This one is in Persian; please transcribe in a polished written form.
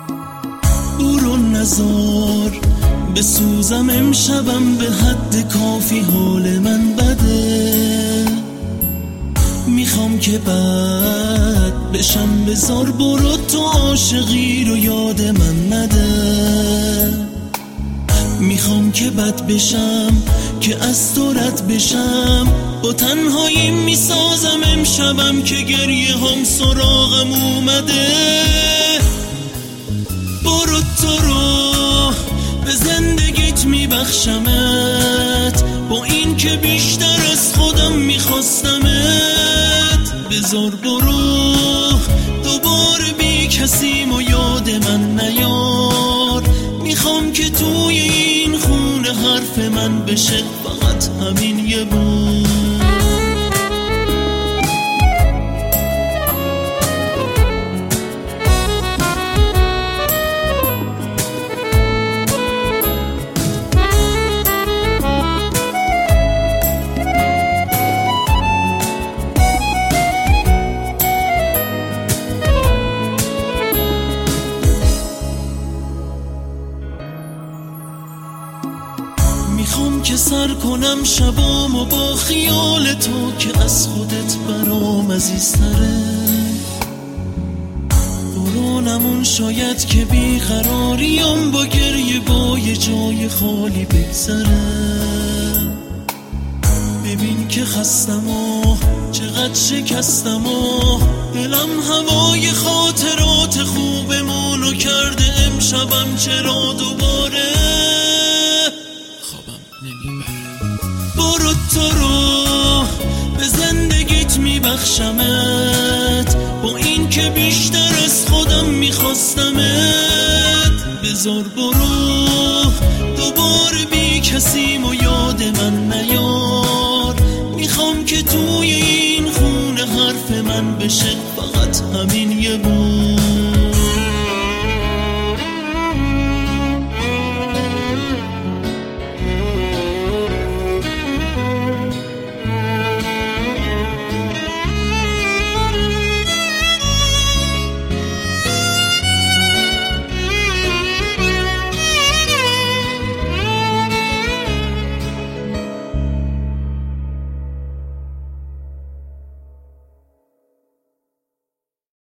برو نزار بسوزم امشبم، به حد کافی حال من بده. میخوام که بد بشم، بذار برو تو عاشقی رو یاد من نده. میخوام که بد بشم، که از تو رد بشم، با تنهایی میسازم امشبم که گریه هم سراغم اومده. برو تو رو به زندگیت میبخشمت، با این که بیشتر از خودم میخواستمت. بذار برو دوباره بی کسیم و یاد من نیار. میخوام که توی این خونه حرف من بشه فقط همین یه بار. میخوام که سر کنم شبامو با خیال تو که از خودت برام عزیزتره. برو نمون شاید که بیقراریم با گریه با یه جای خالی بگذره. ببین که خستم و چقدر شکستم و دلم هوای خاطرات خوبمونو کرده. امشبم چرا دوباره برو تو رو به زندگیت میبخشمت، با این که بیشتر از خودم میخواستمت. بذار برو دوباره بی کسیم و یاد من نیار. میخوام که توی این خونه حرف من بشه فقط همین یه بار.